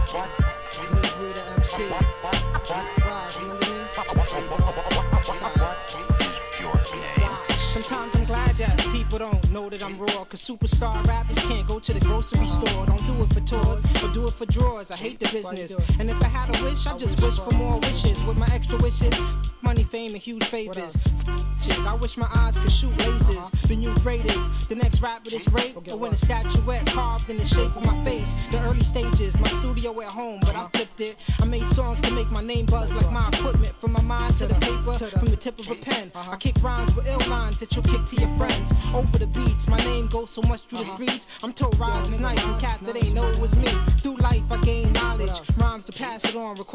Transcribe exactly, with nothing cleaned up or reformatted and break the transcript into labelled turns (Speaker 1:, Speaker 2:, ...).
Speaker 1: New breed of M C. Ride, you under me? Hey, dog. Sometimes I'm glad that people don't know that I'm raw, cause superstar rappers can't go to the grocery store. Don't do it for tours, or do it for drawers. I hate the business, and if I had a wish, I just wish for more wishes. With my extra wishes, money, fame, and huge favors. I wish my eyes could shoot lasers. The new greatest, the next rapper that's great, or when a statuette carved in the shape of my face. The early stages, my studio at home, but I flipped it. I made songs to make my name buzz like my equipment. From my mind to the paper, from the tip of a pen. I kick rhymes with ill lines that you'll kick to your friends. Over the beats, my name goes so much through the streets. I'm told rhymes is nice from cats that ain't know it was me. Through life I gain knowledge, rhymes to pass it on, record